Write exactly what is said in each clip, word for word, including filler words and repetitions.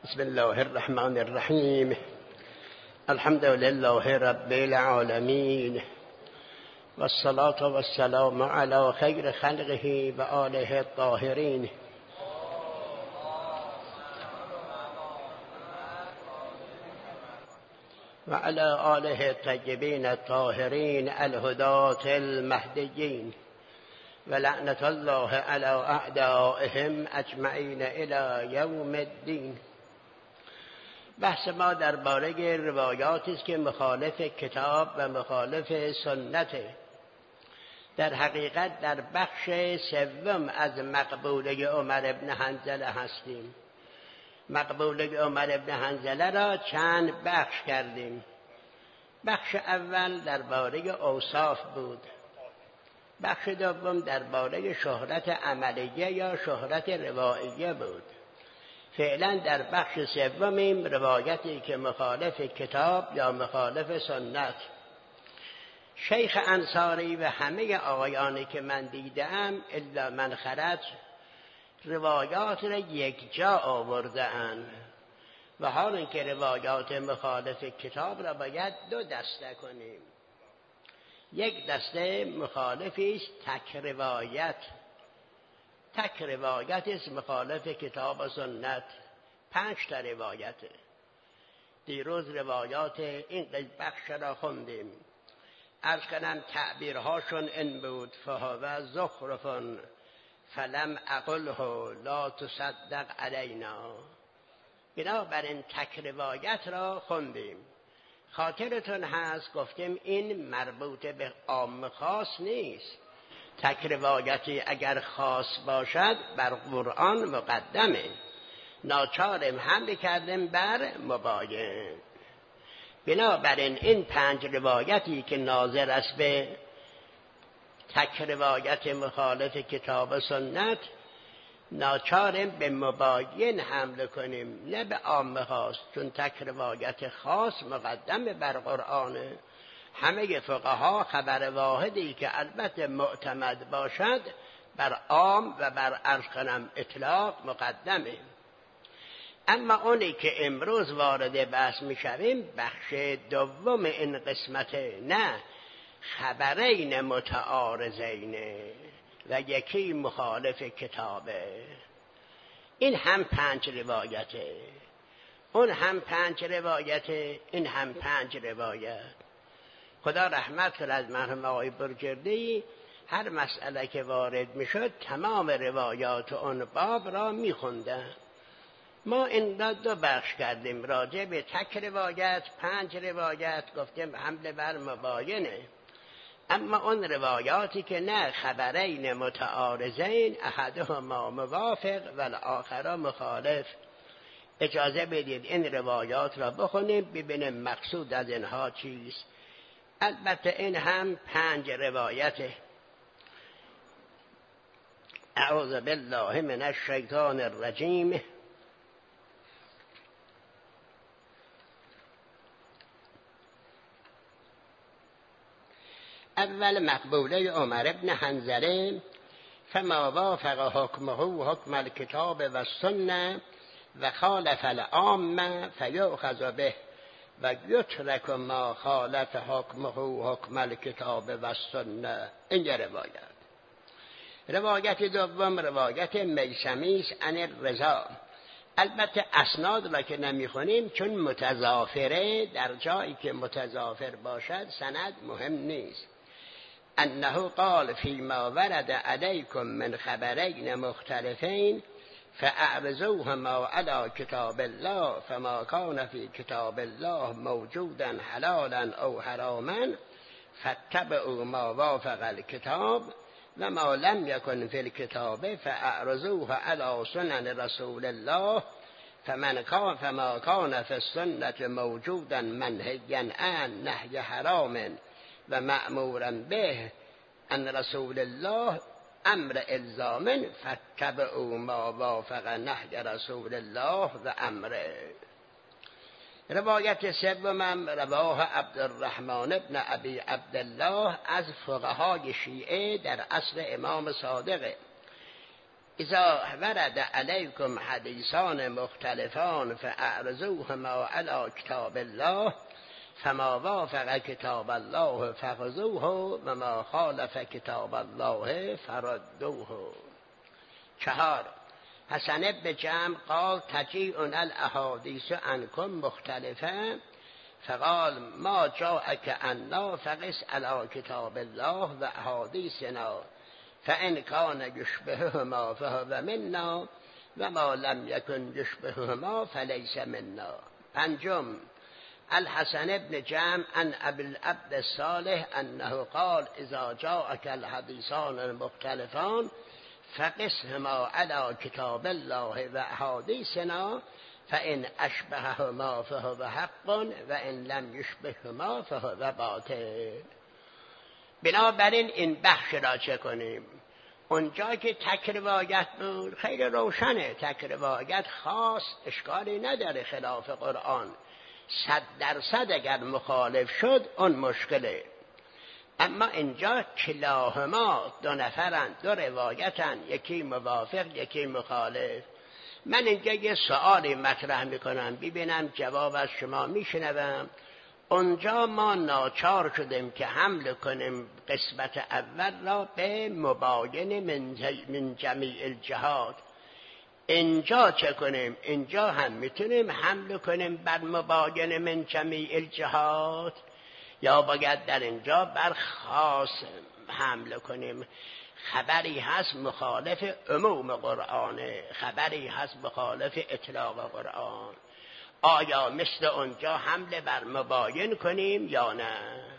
بسم الله الرحمن الرحیم. الحمد لله رب العالمین والصلاة والسلام علی خیر خلقه و آله الطاهرین. و علی آله الطیبین الطاهرین الهداة المهدیین و لعنت الله علی اعدائهم اجمعین الی یوم الدین. بحث ما درباره روایاتی است که مخالف کتاب و مخالف سنت. در حقیقت در بخش سوم از مقبوله عمر بن حنظله هستیم. مقبوله عمر بن حنظله را چند بخش کردیم. بخش اول درباره اوصاف بود. بخش دوم درباره شهرت عملیه یا شهرت رواییه بود. فعلا در بخش سومیم روایتی که مخالف کتاب یا مخالف سنت. شیخ انصاری و همه آقایانی که من دیدم الا من خرج روایات را یک جا آورده اند و حال اینکه روایات مخالف کتاب را باید دو دسته کنیم. یک دسته مخالفی است تک روایت، تک روایت است مخالف کتاب و سنت. پنج تا روایته. دیروز روایات این بخش را خوندیم. عرض کنم تعبیرهاشون این بود: فهو زخرفون فلم اقله لا تصدق علینا. بنابراین تک روایت را خوندیم. خاطرتون هست گفتیم این مربوط به عام خاص نیست. تک روایتی اگر خاص باشد بر قرآن مقدمه. ناچارم حمل کردیم بر مباین. بنابراین این پنج روایتی که ناظر است به تک روایت مخالف کتاب و سنت، ناچارم به مباین حمل کنیم نه به عام خاص، چون تک روایت خاص مقدم بر قرآنه. همه فقها خبر واحدی که البته معتمد باشد بر عام و بر عرض کنم اطلاق مقدمه. اما اونی که امروز وارد بحث میشویم بخش دوم این قسمته، نه خبرین متعارضین و یکی مخالف کتابه. این هم پنج روایته، اون هم پنج روایته، این هم پنج روایت. خدا رحمت کنه از مرحوم آقای برجرده‌ای، هر مسئله که وارد میشد تمام روایات اون باب را میخوندن. ما این را دو بخش کردیم. راجع به تک روایت پنج روایت گفتیم حمل بر مباینه. اما اون روایاتی که نه خبرین متعارضین احدهما موافق و الاخر مخالف، اجازه بدید این روایات را بخونیم ببینیم مقصود از اینها چیست. البته این هم پنج روایته. اعوذ بالله من الشیطان الرجیم. اول مقبوله عمر بن حنظله: فما وافق حکمه حکم الکتاب و السنه و خالف العامه فیؤخذ به و یترک ما خالف حکمه حکم الکتاب و السنه. این یه روایت. روایت دوم روایت میثمی است عن الرضا. البته اسناد را که نمیخونیم چون متضافره، در جایی که متضافر باشد سند مهم نیست. انه قال فيما ورد عليكم من خبرين مختلفين فاعرضوهما على كتاب الله فما كان في كتاب الله موجودا حلالا او حراما فاتبعوا ما وافق الكتاب وما لم يكن في الكتاب فاعرضوه على سنن رسول الله فمن كان فما كان في السنة موجودا منهيا عن نهي حرام و مأمورا به ان رسول الله امر الزام فاتبعوا ما وافق نهی رسول الله و امره. روایت سوم رواه عبدالرحمن بن ابی عبدالله از فقهای شیعه در عصر امام صادق. اذا ورد علیکم حدیثان مختلفان فاعرضوهما علی کتاب الله فما وافق کتاب الله فخذوه و ما خالف کتاب الله فردوه. چهار، حسن بن جمع قال تجیئنا الاحادیث عنکم مختلفه فقال ما جاءك عنا فقس على کتاب الله و احادیثنا فان کان یشبههما فهو منا و ما لم یکن یشبههما فلیس منا. پنجم، الحسن بن جمع عن ابي العبد الصالح انه قال اذا جاءك الحديثان المختلفان فقسهما على كتاب الله و احاديثنا فان اشبههما فهو حق و ان لم يشبههما فهو باطل. بنابراین این بخش را چه کنیم؟ اونجا که تک روایت بود خیلی روشنه، تک روایت خاص اشکالی نداره، خلاف قرآن صد درصد اگر مخالف شد اون مشکله. اما اینجا کلاهما دو نفرن، دو روایتن، یکی موافق یکی مخالف. من اینجا یه سؤالی مطرح میکنم ببینم جواب از شما میشنوم. اونجا ما ناچار شدیم که حمل کنیم قسمت اول را به مباین من جمیع الجهات. اینجا چه کنیم؟ اینجا هم میتونیم حمل کنیم بر مباین من جمیع الجهات یا باید در اینجا بر خاص حمل کنیم؟ خبری هست مخالف عموم قرآنه، خبری هست مخالف اطلاق قرآن. آیا مثل اونجا حمله بر مباین کنیم یا نه؟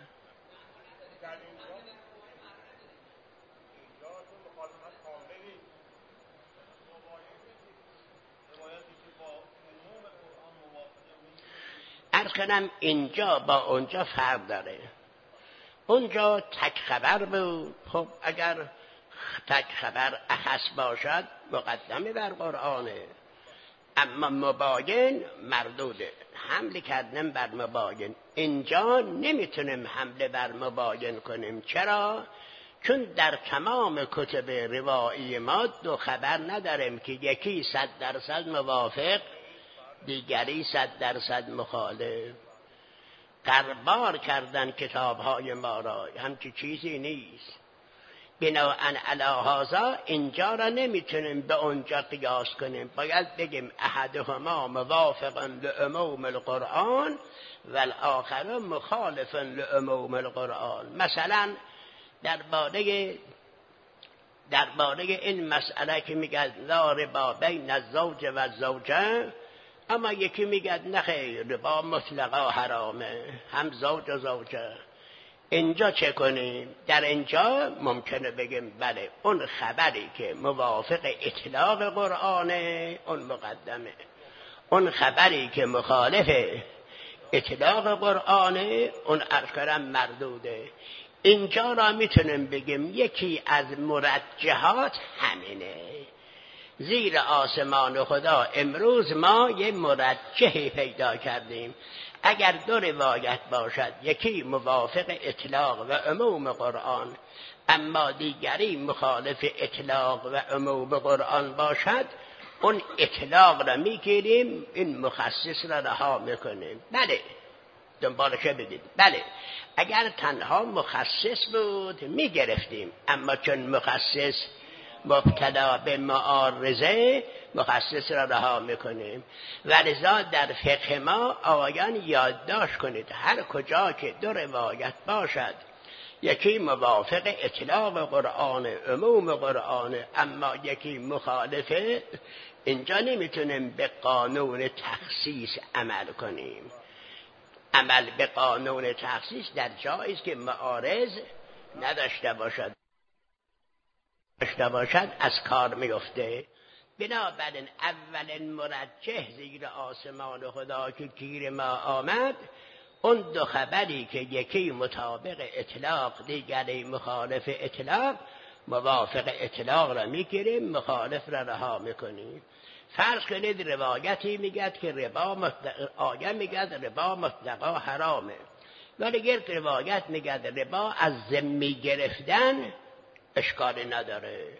عرض کنم اینجا با اونجا فرق داره. اونجا تک خبر بود، خب اگر تک خبر اخص باشد مقدمه بر قرآنه، اما مباین مردوده، حمله کردن بر مباین. اینجا نمیتونیم حمله بر مباین کنیم. چرا؟ چون در تمام کتب روایی ما دو خبر نداریم که یکی صد درصد موافق دیگری صد درصد مخالف. قربار کردن کتاب‌های ما را، همچی چیزی نیست. بناءً علی هذا اینجا را نمیتونیم به اونجا قیاس کنیم، باید بگیم احدهما موافق لعموم القرآن و الاخر مخالف لعموم القرآن. مثلا درباره درباره این مسئله که میگه لا ربا بین الزوج و الزوجه، اما یکی میگه نه خیر ربا مطلقا حرامه، هم زوج و زوجه. اینجا چه کنیم؟ در اینجا ممکنه بگیم بله اون خبری که موافق اطلاق قرآنه اون مقدمه، اون خبری که مخالف اطلاق قرآنه اون ارکرم مردوده. اینجا را میتونیم بگیم یکی از مرجحات همینه. زیر آسمان خدا امروز ما یه مرجحی پیدا کردیم. اگر دو روایت باشد، یکی موافق اطلاق و عموم قرآن اما دیگری مخالف اطلاق و عموم قرآن باشد، اون اطلاق را میگیریم، این مخصص را رها میکنیم. بله دنبالش بدید. بله اگر تنها مخصص بود میگرفتیم، اما چون مخصص مبتلا به معارضه مخصص را رها میکنیم. و لذا در فقه ما آقایان یادداشت کنید هر کجا که دو روایت باشد، یکی موافق اطلاق قرآن عموم قرآن اما یکی مخالفه، اینجا نمیتونیم به قانون تخصیص عمل کنیم. عمل به قانون تخصیص در جایی است که معارض نداشته باشد داشته باشد از کار میفته. بنابراین اولین مرجح زیر آسمان خدا که گیر ما آمد، اون دو خبری که یکی مطابق اطلاق دیگری مخالف اطلاق، موافق اطلاق را میگیریم، مخالف را رها میکنیم. فرض کنید روایتی میگد که ربا مطلق، آیه میگد ربا مطلقا حرامه، ولی یک روایت میگد ربا از ذمی گرفتن اشکالی نداره،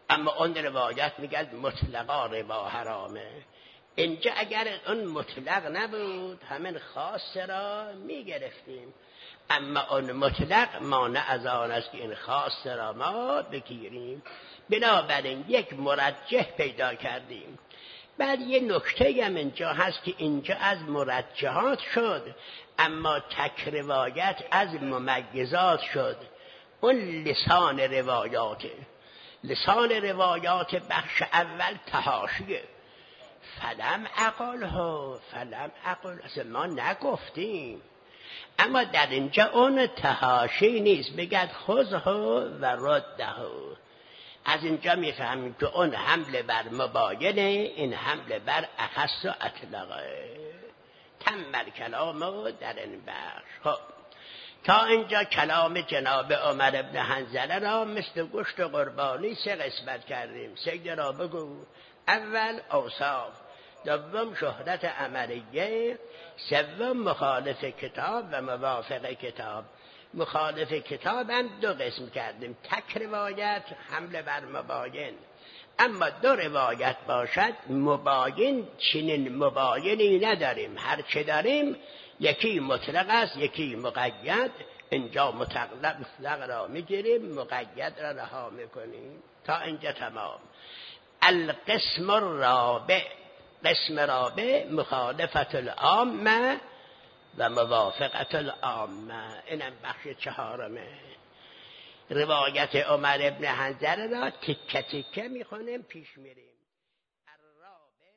اما اون روایت میگه مطلقا ربا حرامه. اینجا اگر اون مطلق نبود همین خاص را میگرفتیم، اما اون مطلق مانع از آن است که این خاص را ما بگیریم. بنابراین یک مرجح پیدا کردیم. بعد یه نکته هم اینجا هست که اینجا از مرجحات شد، اما تک روایت از ممیزات شد. اون لسان روایاته. لسان روایات بخش اول تحاشیه. فلم اقل ها فلم اقل، اصلا ما نگفتیم. اما در اینجا اون تحاشی نیست، بگد خذها و ردها. از اینجا میفهمیم که اون حمله بر مباینه، این حمله بر اخص و اطلقه. تمر کلامو در این بخش. خب تا اینجا کلام جناب عمر ابن حنظله را مثل گوشت قربانی سه قسمت کردیم. سید را بگو. اول اوصاف، دوم شهرت عملیه، سوم مخالف کتاب و موافق کتاب. مخالف کتاب هم دو قسم کردیم، تک روایت، حمله بر مباین. اما دو روایت باشد مباین، چنین مباینی نداریم. هر چه داریم یکی مطلق است یکی مقید. اینجا مطلق را میگیریم، مقید را رها میکنیم. تا اینجا تمام. القسم الرابع، قسم رابع مخالفت العامه و موافقت العامه. اینم بخش چهارمه. روایت عمر ابن حنظله را تکه تکه میخونیم، پیش میریم. الرابع،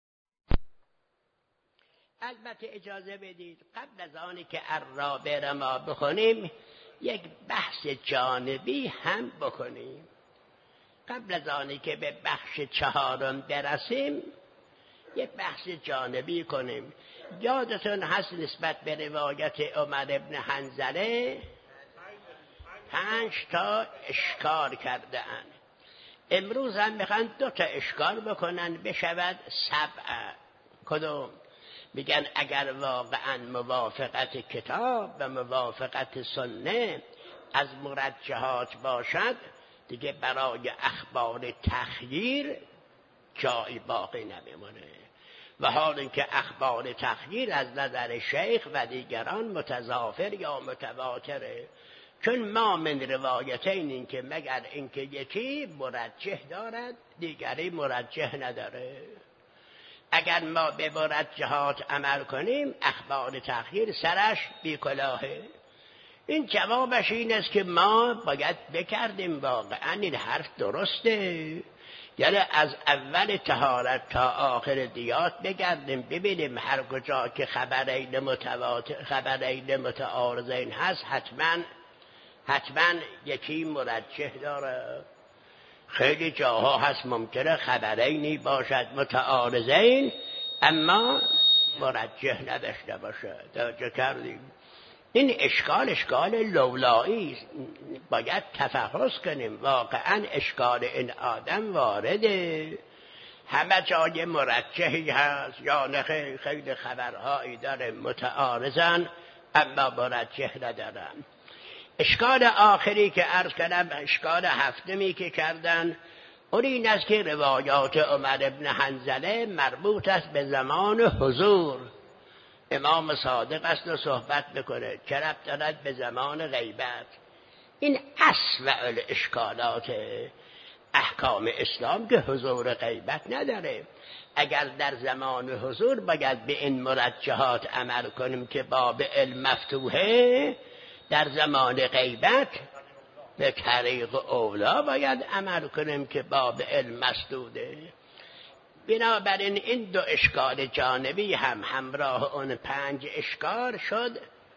البته اجازه بدید قبل از آنی که الرابع را ما بخونیم یک بحث جانبی هم بکنیم. قبل از آنی که به بخش چهارم برسیم یک بحث جانبی کنیم. یادتون هست نسبت به روایت عمر ابن حنظله پنج تا اشکال کرده اند. امروز هم میخوان دو تا اشکال بکنن بشود سبع. کدوم؟ میگن اگر واقعا موافقت کتاب و موافقت سنت از مرجحات باشد دیگه برای اخبار تخییر جایی باقی نمیمونه. و حال اینکه اخبار تخییر از نظر شیخ و دیگران متضافر یا متواتره، چون ما من روایتین این که مگر اینکه یکی مرجح دارد دیگری مرجح نداره. اگر ما به مرجحات عمل کنیم اخبار تخییر سرش بی کلاهه. این جوابش این است که ما باید بکردیم واقعا این حرف درسته، یعنی از اول طهارت تا آخر دیات بگردیم ببینیم هر کجا که خبرین متواتر خبرین متعارضین هست حتما حتما یکی مرجح داره. خیلی جاها هست ممکنه خبرینی باشد متعارضین اما مرجح نداشته باشه. توجه کردیم؟ این اشکال اشکال لولایی است، باید تفحص کنیم. واقعا اشکال این آدم وارده، همه جای مرجحی هست یا نه خیلی خبرهایی داره متعارضن اما مرجح ندارن. اشکال آخری که عرض کردم، اشکال هفتمی که کردن، اون این است که روایات عمر ابن حنظله مربوط است به زمان حضور. امام صادق است و صحبت بکنه، چه ربط دارد به زمان غیبت؟ این اسوأ الاشکالات احکام اسلام که حضور غیبت نداره. اگر در زمان حضور باید به این مرجحات عمل کنیم که باب علم مفتوحه، در زمان غیبت به طریق اولا باید عمل کنیم که باب علم مسدوده. بنابراین این دو اشکال جانبی هم همراه اون پنج اشکال شد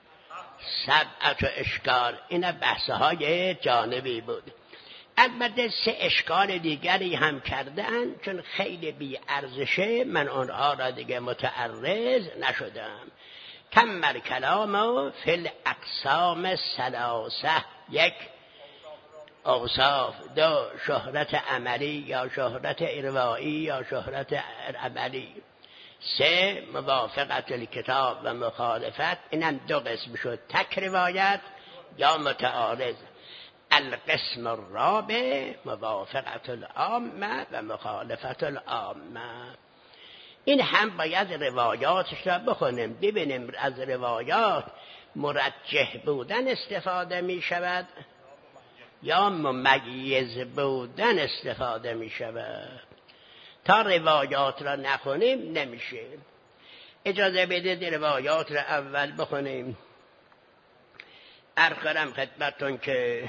سبعت اشکال. این بحثهای جانبی بود. البته سه اشکال دیگری هم کردن، چون خیلی بی ارزشه من اونها را دیگه متعرض نشدم. تمر کلام فی الاقسام ثلاثه، یک اوصاف، دو شهرت عملی یا شهرت اروایی یا شهرت عملی، سه موافقت الکتاب و مخالفت. اینم دو قسم شد، تک روایت یا متعارض. القسم الرابع موافقت العامه و مخالفت العامه. این هم باید روایاتش را بخونیم ببینیم از روایات مرجح بودن استفاده می شود یا ممیز بودن استفاده می شود. تا روایات را نخونیم نمیشه. اجازه بدید روایات را اول بخونیم. عرض کنم خدمتتون که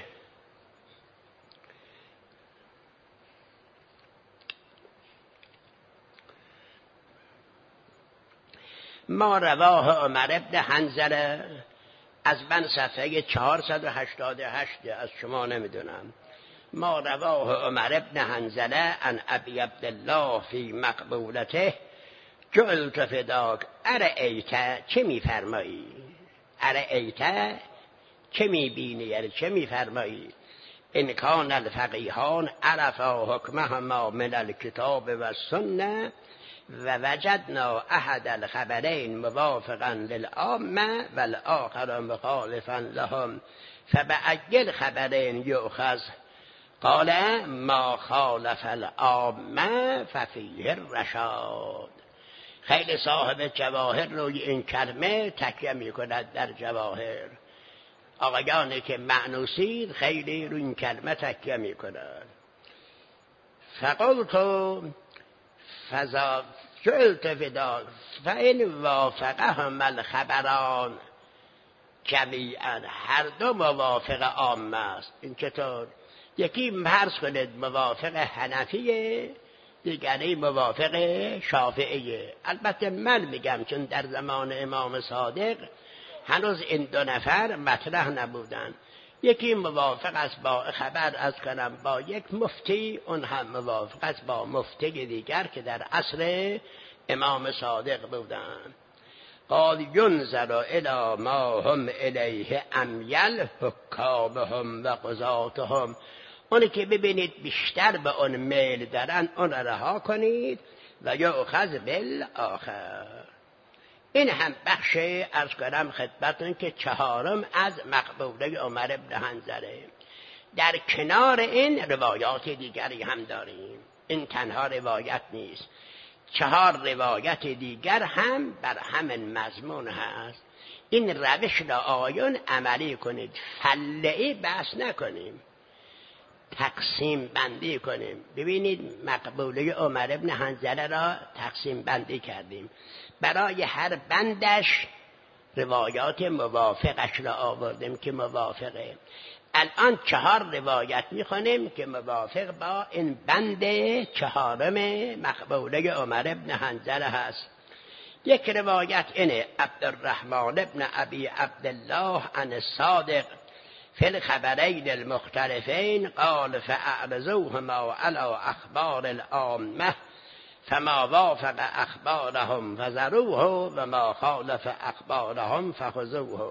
ما رواه عمر بن حنظله از من صفحه چهارصد و هشتاد و هشت از شما نمیدونم. ما رواه عمر بن حنظله عن ابی عبدالله فی مقبولته جعلت فداک ارأیت، چه میفرمایی؟ ارأیت چه میبینی؟ یعنی چه میفرمایی؟ ان کان الفقیهان عرفا حکمهما من الکتاب و السنه و وجدنا احد الخبرین موافقا للعامه و الاخر مخالفا لهم فبأی الخبرین یؤخذ؟ قال ما خالف العامه ففیه الرشاد. خیلی صاحب جواهر روی این کلمه تکیه می کند در جواهر. آقایانی که معنوسید خیلی روی این کلمه تکیه می کند. فقلت فضا جلت فدا فإن وافقهم الخبران جمیعا، هر دو موافق عامه است. این چطور؟ یکی فرض کنید موافق حنفیه، دیگری موافق شافعیه. البته من میگم چون در زمان امام صادق هنوز این دو نفر مطرح نبودن. یکی موافق است با خبر از کنم با یک مفتی، اون هم موافق است با مفتی دیگر که در عصر امام صادق بودن. قال ینظر الی ما هم الیه امیل حکامهم و قضاتهم. اونی که ببینید بیشتر به اون میل دارن اون را رها کنید و یؤخذ بالآخر. این هم بخش از کنم خدمتون که چهارم از مقبوله عمر بن حنظله. در کنار این روایات دیگری هم داریم، این تنها روایت نیست، چهار روایت دیگر هم بر همین مضمون هست. این روش را آیون عملی کنید، فلعی بحث نکنیم، تقسیم بندی کنیم. ببینید مقبوله عمر بن حنظله را تقسیم بندی کردیم، برای هر بندش روایات موافقش را آوردیم که موافقه. الان چهار روایت میخونیم که موافق با این بند چهارم مقبوله عمر بن حنظله هست. یک روایت اینه: عبدالرحمن بن ابی عبدالله عن الصادق فی الخبرین المختلفین قال فاعرضوهما علی اخبار العامه فما وافق اخبارهم فذروه و ما خالف اخبارهم فخذوه.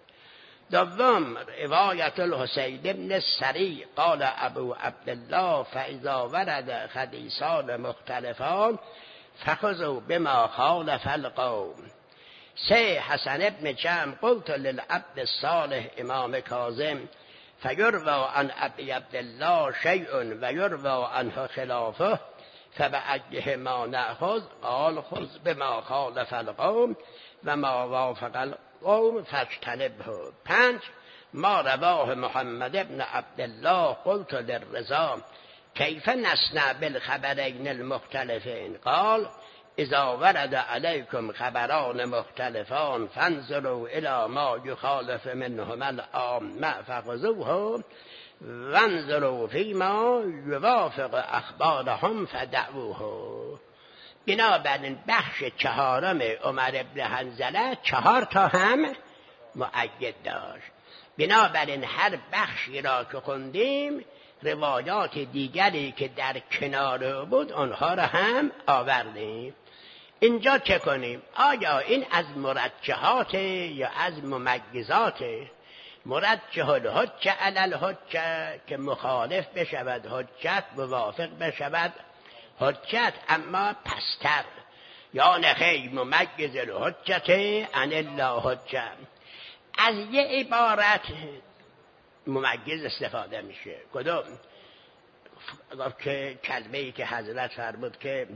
دوم روایت الحسین بن السری قال ابو عبدالله فاذا ورد حدیثان مختلفان فخذوا بما خالف القوم. سه حسن بن جمع قلت للعبد الصالح امام کاظم فیروى عن ابی عبدالله شیء و یروى عنه خلافه فبأیه ما نأخذ؟ قال خذ بما خالف القوم و ما وافق القوم فاجتنبه. پنج ما رواه محمد بن عبدالله قلت للرضا کیف نصنع بالخبرین المختلفین؟ قال اذا ورد علیکم خبران مختلفان فانظروا الی ما یخالف منهما العامه فخذوه وانظروا فیما یوافق اخبارهم فدعوه. بنابراین بخش چهارم عمر بن حنظله چهار تا هم مؤید داشت. بنابراین هر بخشی را که خوندیم روایات دیگری که در کنار بود آنها را هم آوردیم. اینجا چه کنیم؟ آیا این از مرجحات یا از ممیزات؟ مرجح الحجه علی الحجه که مخالف بشود حجت، موافق بشود حجت اما پستر، یا نخی ممیز الحجه عن الله حجه. از یه عبارت ممگز استفاده میشه. کدوم؟ گفت که کلمه‌ای که حضرت فرمود که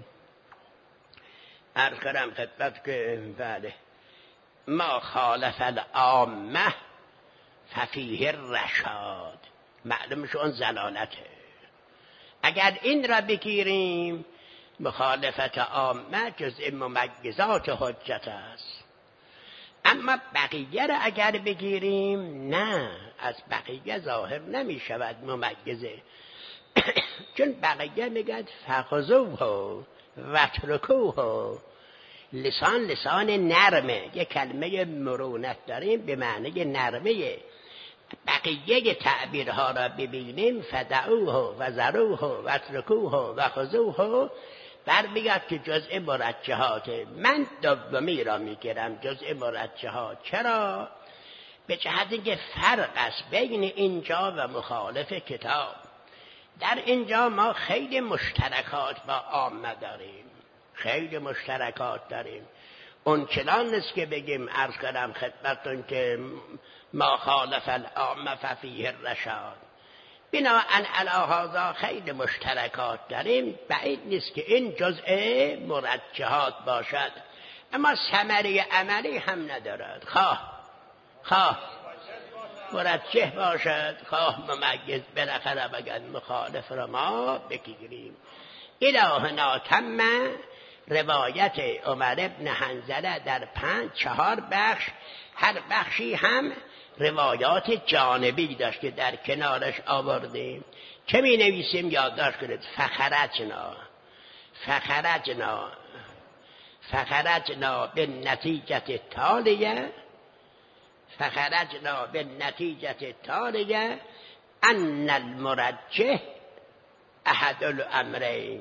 عرض کردم خدمت که بله ما خالف العامه ففیه الرشاد، معلوم شو اون زلالته. اگر این را بگیریم مخالفت عامه جزء ممگزات حجت است، اما بقیه را اگر بگیریم نه، از بقیه ظاهر نمی شود ممگزه. چون بقیه میگد فخذوه و ترکوه، لسان لسان نرمه، یک کلمه مرونت داریم به معنی نرمه. بقیه تعبیرها را ببینیم فدعوه و ذروه و ترکوه و خذوه، بر میگد که جزء مرجحات. من دومی را میگیرم جزء مرجحات. چرا؟ به جهت اینکه فرق است بین اینجا و مخالف کتاب. در اینجا ما خیلی مشترکات با عامه داریم، خیلی مشترکات داریم. اون چنان نیست که بگیم عرض کردم خدمتتون که ما خالف العامه ففیه الرشاد. بنابراین علی هذا خیلی مشترکات داریم، بعید نیست که این جزء مرجحات باشد، اما ثمره عملی هم ندارد. خواه خواه مرجح باشد خواه ممگز، بالاخره بگن مخالف را ما بگیریم. الهنا تم روایت عمر ابن حنظله در پنج چهار بخش، هر بخشی هم روایات جانبی داشت که در کنارش آوردیم. چه می نویسیم یادداشت کنید؟ فخرجنا فخرجنا فخرجنا به نتیجه تالیه فخرجنا به نتیجه تالیه ان المرجح احد الامرین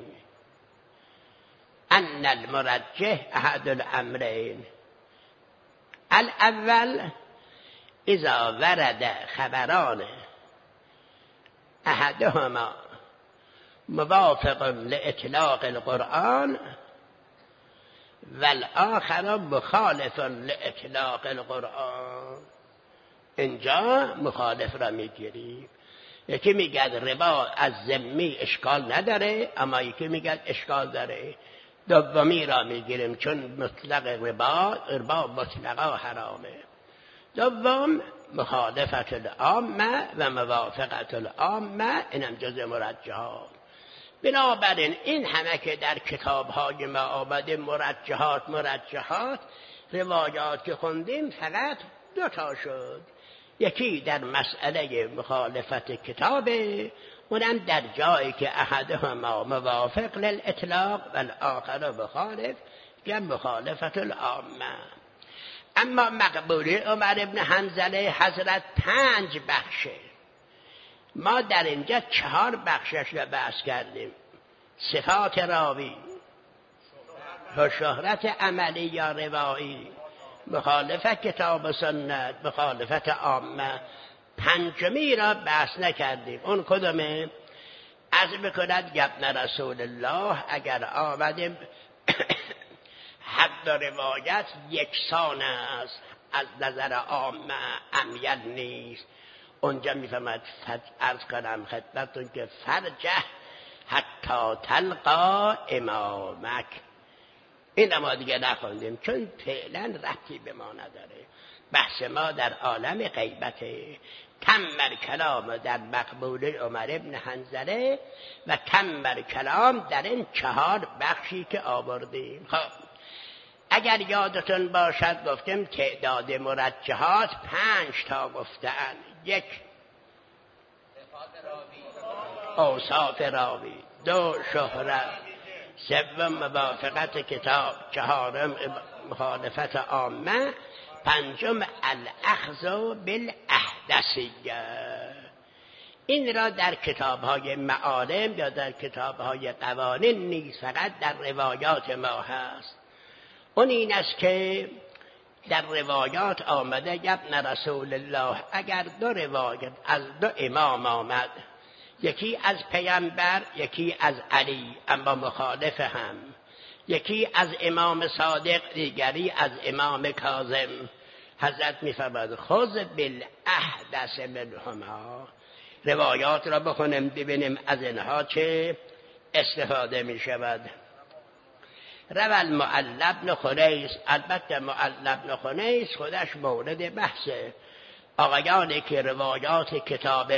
ان المرجح احد الامرین الاول اذا ورد خبران احدهما موافق لاطلاق القرآن والآخر مخالف لاطلاق القرآن. اینجا مخالف را میگیریم. یکی میگه ربا از ذمی اشکال نداره، اما یکی میگه اشکال داره. دومی را میگیریم چون مطلق ربا ربا مطلقا حرامه. دوم مخالفت العامه و موافقت العامه، اینم جزء مرجحات. بنابراین این همه که در کتاب‌های ما آمده مرجحات مرجحات روایات که خوندیم فقط دو تا شد. یکی در مسئله مخالفت کتابه، اونم در جایی که احدهما موافق للاطلاق و الاخر مخالف، که مخالفت العامه. اما مقبوله عمر ابن حنظله حضرت پنج بخشه، ما در اینجا چهار بخشش را بحث کردیم. صفات راوی و شهرت عملی یا روایی، مخالفت کتاب و سنت، مخالفت عامه. پنجمی را بحث نکردیم. اون کدومه؟ عرض بکند ابن رسول الله اگر آمدیم حد روایت یکسان است از نظر عامه امیل نیست، اونجا میفهمد عرض کنم خدمتتون که فرجه حتی تلقا امامک. این ما دیگه نخوندیم چون فعلا ربطی به ما نداره. بحث ما در عالم غیبته. تمر کلام در مقبوله عمر ابن حنظله و تمر کلام در این چهار بخشی که آوردیم. خب اگر یادتون باشد گفتیم تعداد مرجحات پنج تا گفتن. یک اوصاف راوی، دو شهرت، سوم موافقت کتاب، چهارم مخالفت عامه، پنجم الاخذ بالاحدثیه. این را در کتاب‌های معالم یا در کتاب‌های قوانین نیست، فقط در روایات ما هست. اون این است که در روایات آمده ابن رسول الله اگر دو روایت از دو امام آمد، یکی از پیامبر یکی از علی اما مخالف هم، یکی از امام صادق دیگری از امام کاظم، حضرت می‌فرماید خذ بالاحدث منهما. روایات را بخونیم ببینیم از اینها چه استفاده می شود. روى المعلى بن خنیس، البته معلى بن خنیس خودش مورد بحثه. آقایانی که روایات کتاب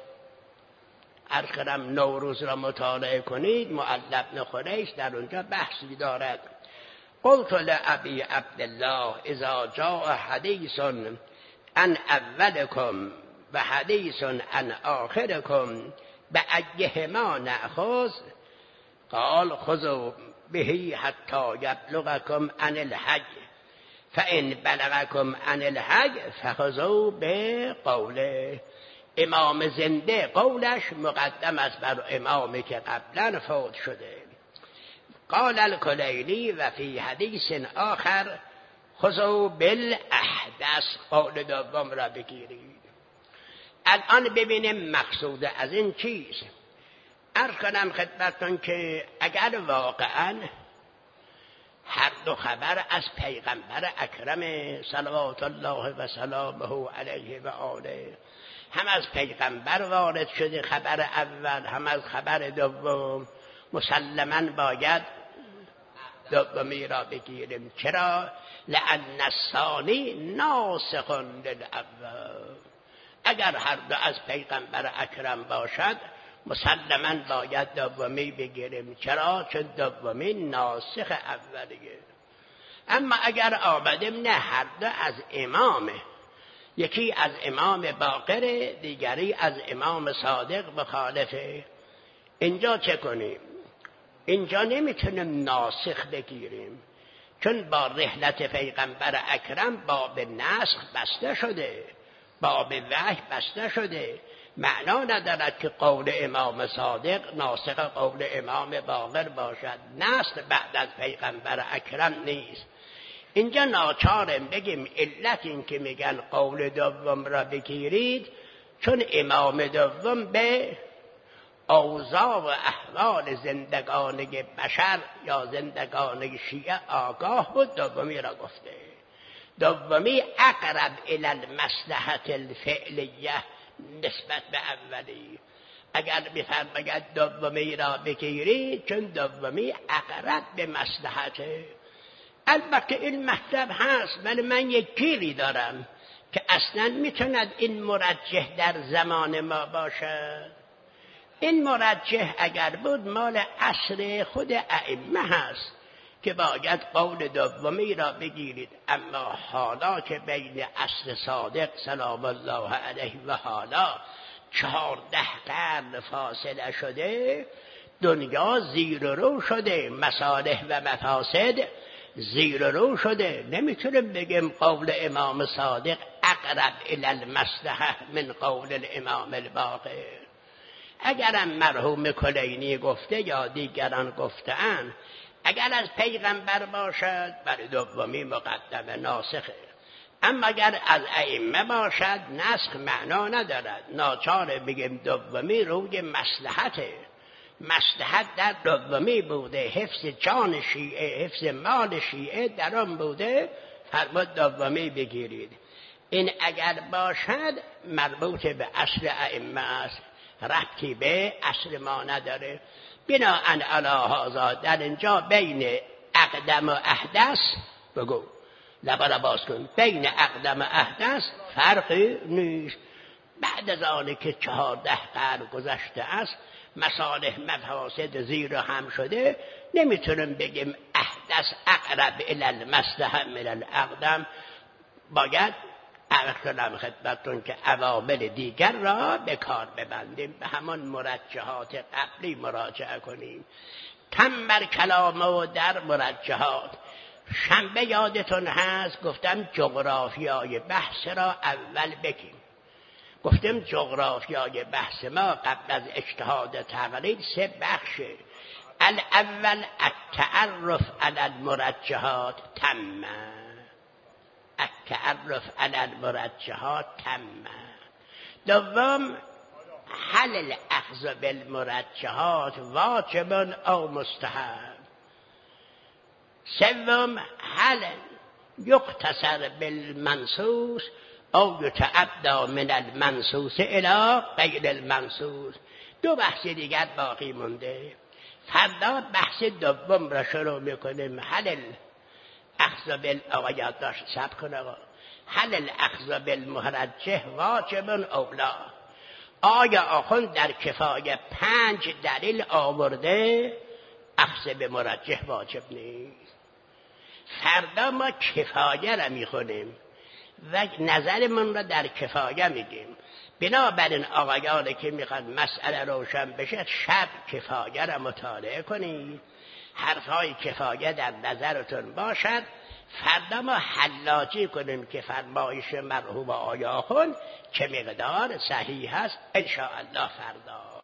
عرض کردم نوروز را مطالعه کنید، معلى بن خنیس در اونجا بحثی دارد. قلت لأبي عبدالله اذا جاء حدیث عن اولکم و حدیث عن آخرکم بأیهما نأخذ؟ قال خذوا به حتی یبلغکم عن الحج فإن بلغکم عن الحج فخذوا به قوله. امام زنده قولش مقدم است بر امامی که قبلا فوت شده. قال الکلیلی و فی حدیث آخر خذوا بالاحدث، قول دوم را بگیرید. الان ببینیم مقصود از این چیز. عرض کنم خدمتتون که اگر واقعا هر دو خبر از پیغمبر اکرم صلوات الله و سلامه علیه و آله، هم از پیغمبر وارد شده خبر اول هم از خبر دوم، مسلماً باید دومی را بگیریم. چرا؟ لأن الثانی ناسخ للأول. اگر هر دو از پیغمبر اکرم باشد مسلماً باید دومی بگیریم. چرا؟ چون دومی ناسخ اولیه. اما اگر آمدیم نه هر دو از امامه، یکی از امام باقر دیگری از امام صادق مخالفه، اینجا چه کنیم؟ اینجا نمیتونیم ناسخ بگیریم، چون با رحلت پیغمبر اکرم باب نسخ بسته شده، باب وحی بسته شده. معنا ندارد که قول امام صادق ناسخ قول امام باقر باشد. نسخ بعد از پیغمبر اکرم نیست. اینجا ناچارم بگیم علت این که میگن قول دوم را بگیرید، چون امام دوم به اوضاع و احوال زندگانی بشر یا زندگانی شیعه آگاه بود، دومی را گفته. دومی اقرب الی المصلحة الفعلیه نسبت به اولی. اگر بفرماید دومی را بگیرید چون دومی اقرب به مصلحته. البته این مطلب هست، ولی من یک گیری دارم که اصلا میتوند این مرجح در زمان ما باشد. این مرجح اگر بود مال عصر خود ائمه هست که باید قول دومی را بگیرید. اما حالا که بین عصر صادق سلام الله علیه و حالا چهارده قرن فاصله شده، دنیا زیر و رو شده، مصالح و مفاسد زیر و رو شده. نمیتونیم بگیم قول امام صادق اقرب الی المصلحه من قول الامام الباقر. اگرم مرحوم کلینی گفته یا دیگران گفته‌اند اگر از پیغمبر باشد برای دومی مقدم ناسخه، اما اگر از ائمه باشد نسخ معنا ندارد. ناچار بگیم دومی روی مصلحته. مصلحت در دومی بوده، حفظ جان شیعه، حفظ مال شیعه در آن بوده، فرمود دومی بگیرید. این اگر باشد مربوط به اصل ائمه است، ربطی به اصل ما نداره. بناءً علی هذا در اینجا بین اقدم و احدث بگو لبا باز کن، بین اقدم و احدث فرقی نیست. بعد از آنی که چهارده قرن گذشته است، مصالح مفاسد زیر هم شده، نمیتونیم بگیم احدث اقرب الی المصلحه من الاقدم. باید عرض کنم خدمتتون که عوامل دیگر را به کار ببندیم، به همان مرجحات قبلی مراجعه کنیم. کم بر کلام و در مرجحات. شنبه یادتون هست گفتم جغرافیای بحث را اول بگیم. گفتم جغرافیای بحث ما قبل از اجتهاد تقلید سه بخشه. الاول التعرف علی المرجحات تمه، التعرف علی المرجحات تمه. دوم هل الاخذ بالمرجحات واجب او مستحب. سوم هل یقتصر بالمنصوص او یتعدی من المنصوص الی غیر المنصوص. دو بحث دیگر باقی مونده. فردا بحث دوم را شروع میکنیم. حل الاخذ بالآیات داشت سب کن آقا. حل الاخذ بالمرجح واجب او لا. آیا آخوند در کفایه پنج دلیل آورده اخذ به مرجح واجب نیست؟ فردا ما کفایه را میخونیم و نظرمون را در کفایه میگیم. بنابراین آقایانی که میخواد مسئله روشن بشه شب کفایه را مطالعه کنید، حرفهای کفایه در نظرتون باشد. فردا ما حلاجی کنیم که فرمایش مرحوم آقای آخوند چه مقدار صحیح هست ان شاء الله فردا.